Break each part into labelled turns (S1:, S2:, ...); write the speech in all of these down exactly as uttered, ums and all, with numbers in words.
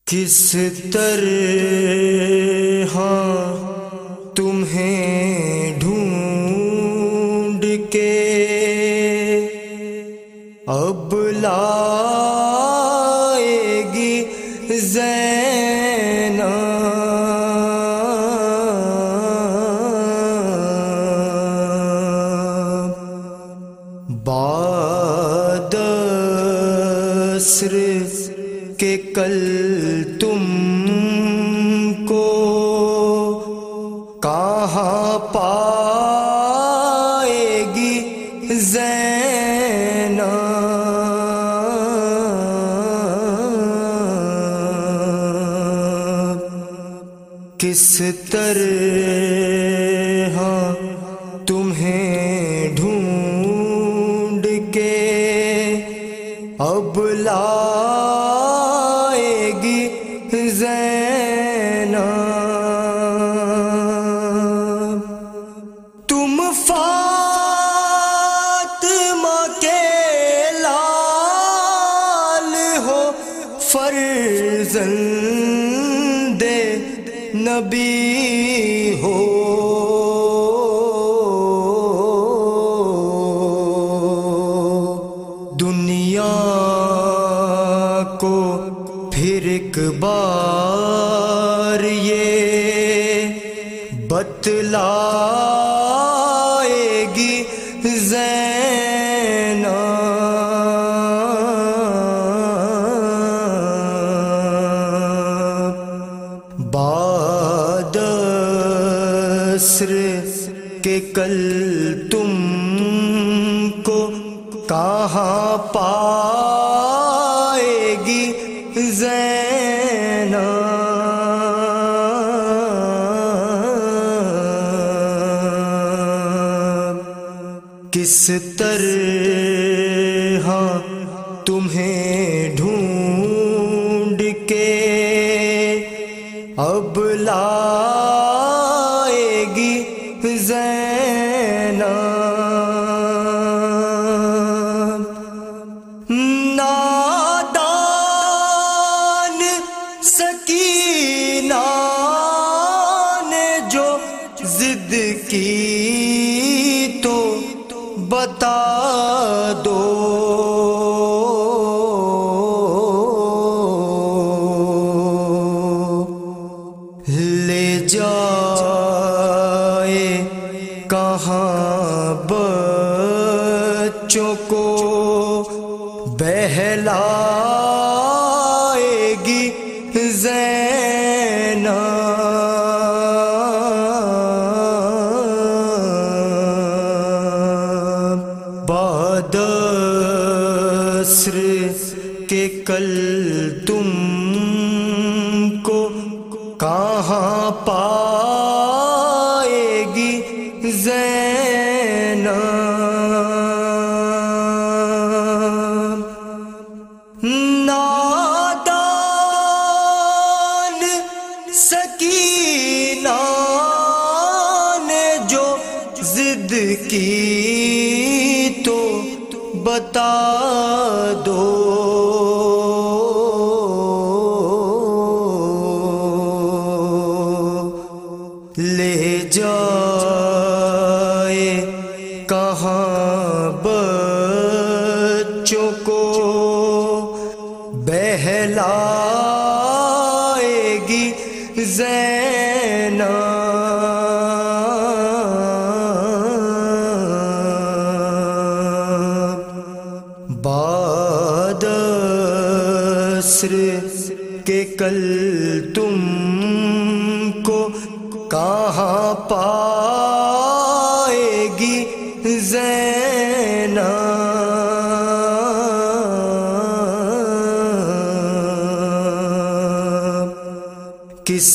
S1: کس طرح تمہیں ڈھونڈ کے اب لائے گی زینب بعد عصر کہ کل تم کو کہاں پائے گی زینب کس طرح تمہیں ڈھونڈ کے اب لائے گی زینب تم فاطمہ کے لال ہو فرزند نبی ہو دنیا کو پھر ایک بار یہ بتلائے گی زینب بعد عصر کہ کل تم کو کہاں پائے گی زینب کس طرح تمہیں ڈھونڈ کے اب لائے گی زینب نادان سکینہ نے جو ضد کی تو بتا دو لے جائے کہاں بچوں کو بہلائے گی زینب بعد عصر کہ کل تم کو کہاں پائے گی زینب نادان سکینہ نے جو ضد کی تو بتا دو لے جائے کہاں بچوں کو بہلائے گی زینب بعد عصر کہ کل تم کو کہاں پائے گی زینب کس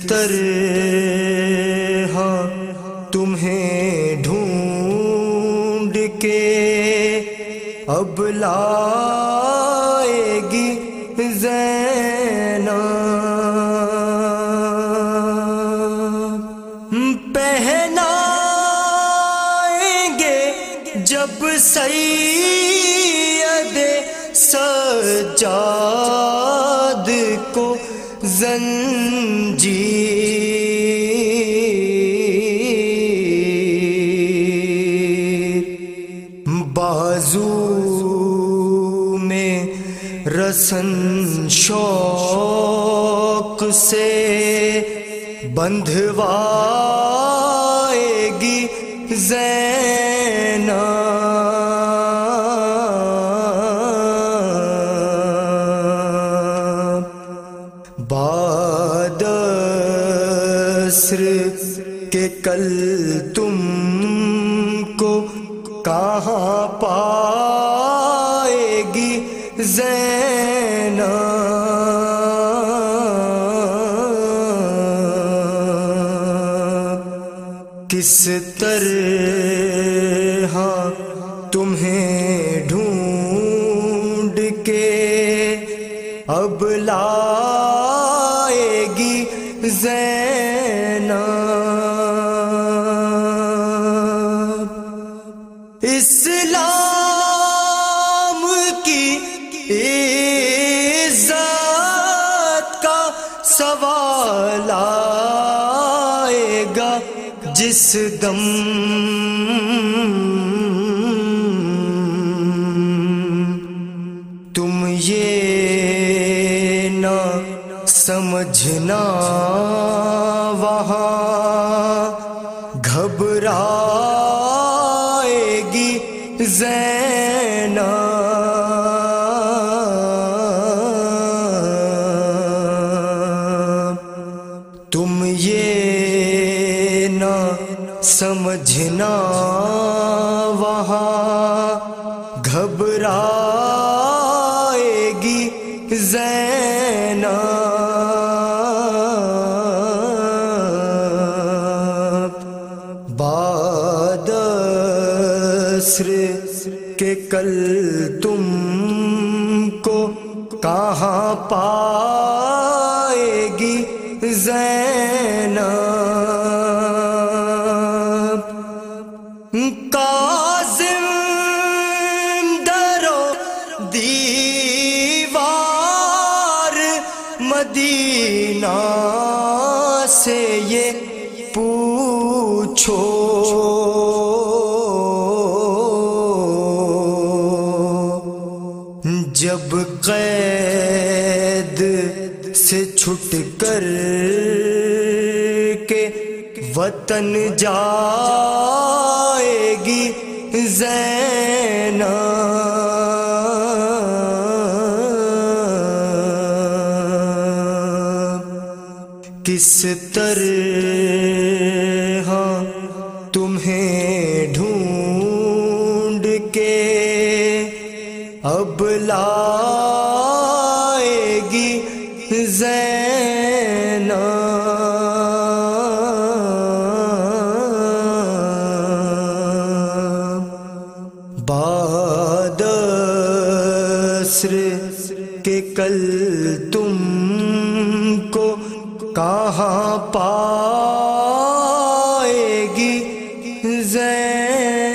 S1: طرح تمہیں ڈھونڈ کے اب لائے گی زینب پہنائیں گے جب سید سجاد کو زنجیر، بازو میں رسن شوق سے بندھوائے گی زینب، بعد عصر کہ کل تم کو کہاں پائے گی زینب، کس طرح تمہیں ڈھونڈ کے اب لائے گی زینب، اسلام کی عزت کا سوال آئے گا جس دم، تم یہ نہ سمجھنا وہاں گھبرائے گی زینب، تم یہ نہ سمجھنا وہاں گھبرائے گی زینب، بعد عصر کہ کل تم کو کہاں پائے گی زینب، کاظم درو دیوار مدینہ سے یہ پوچھو، جب قید سے چھٹ کر کے وطن جائے گی زینب، کس طرح تمہیں ڈھونڈ کے اب لائے گی زینب، بعد عصر کہ کل تم کو کہاں پائے گی زینب۔